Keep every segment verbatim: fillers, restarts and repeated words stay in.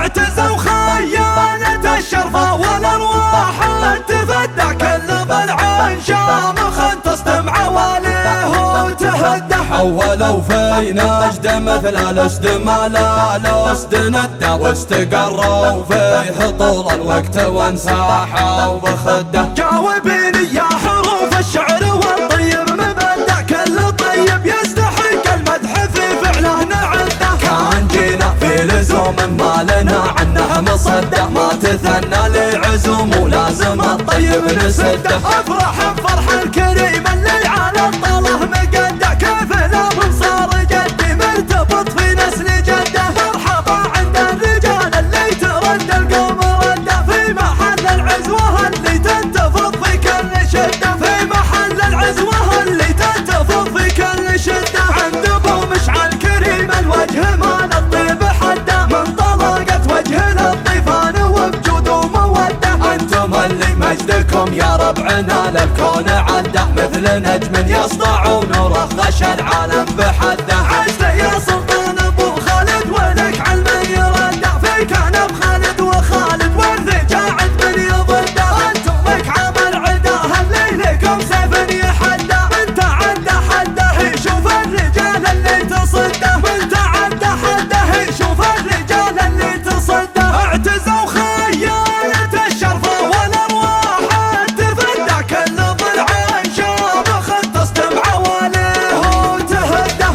اعتزوا خيانة الشرفة والأرواح تفدى كل ضلع شامخ تستمع واليه وتهدى. حولوا في نجد مثل الاسد ما لا الاسد ندى واستقروا فيه طول الوقت وانساحوا بخده. جاوبيني يا حروف الشعر والطيب مبدع كل طيب يستحق المدح في فعله نعده. كان جينا في لزوم ما لنا عنه مصدق ما تثنى لعزوم ولازم الطيب نسده. افرح بفرح الكريم اللي على الطاله مقدع كيف لا من صار جدي مرتبط في نسل جده. مرحبا عند الرجال اللي ترد القوم رده في محل العزوه اللي تنتفض في كل شده. في محل العزوه اللي تنتفض في كل شده. عند ابو مشعل كريم الوجه مال الطيب حده من طلقت وجه للضيفان وبجود وموده. انتم اللي مجدكم يا ربعنا للكون عده مثل نجم يسطع ونوره غشى العالم بحده. عشت يا سلطان ابو خالد ولك علم يرده في كان بخالد وخالد والرجا عد من يضده. انتم لك عمل عداه اللي لكم سيف يحده. من تعدى حده يشوف الرجال اللي تصده. من تعدى حده يشوف الرجال اللي تصده. اعتزوا خيانة الشرفة والأرواح تفدى كل ضلع شامخ تستمع واليه وتهدى.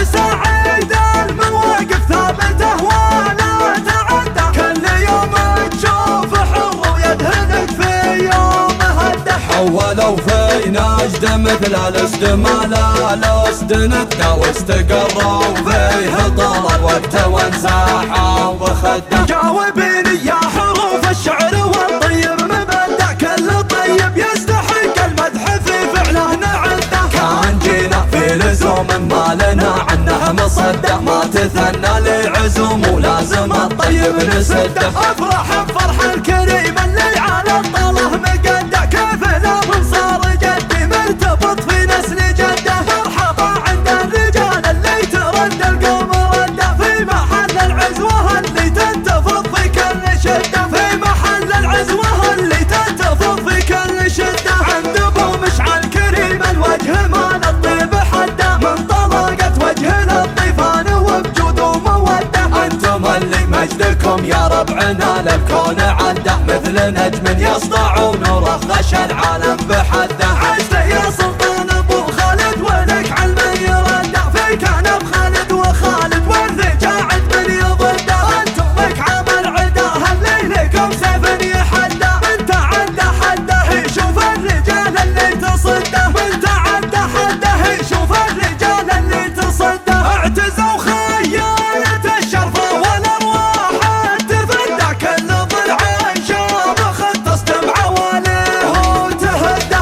للمساعد المواقف ثابته ولا تعدى كل يوم تشوف حر ويدهنك في يوم هده. حولوا في نجد مثل الاسد ما لا الاسد ندى واستقروا فيه طال الوقت وانساحوا بخده. جاوبيني يا حروف الشعر والطيب مبدع كل طيب يستحق المدح في فعله نعده. كان جينا في لزوم ما لنا عنه مصدق ما تثنى لعزوم ولازم الطيب نسده. افرح بفرح الكريم اللي على الطاله مقدع كيف لا من صار جدي مرتبط في نسل جده. مرحبا عند الرجال اللي ترد القوم رده في محل العزوه اللي تنتفض في كل شده. في محل العزوه اللي تنتفض في كل شده. عند ابو مشعل كريم الوجه مال الطيب حده من طلقت وجه للضيفان وبجود وموده. انتم اللي مجدكم يا ربعنا للكون عده مثل نجم يسطع ونوره غشى العالم بحده. عشت يا سلطان ابو خالد ولك علم يرده في كان بخالد وخالد والرجا عد من يضده. انتم لك عمل عداه اللي لكم سيف يحده. من تعدى حده يشوف الرجال اللي تصده. من تعدى حده يشوف الرجال اللي تصده. اعتزوا خيانة الشرفة والأرواح تفدى كل ضلع شامخ تستمع واليه وتهدى.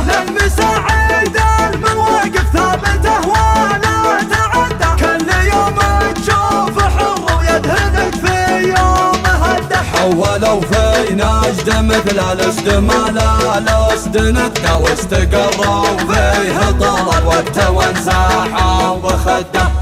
للمساعد المواقف ثابته ولا تعدى كل يوم تشوف حر ويدهنك في يوم هده. حولوا في نجد مثل الاسد ما لا الاسد ندى واستقروا فيه طال الوقت وانساحوا بخده.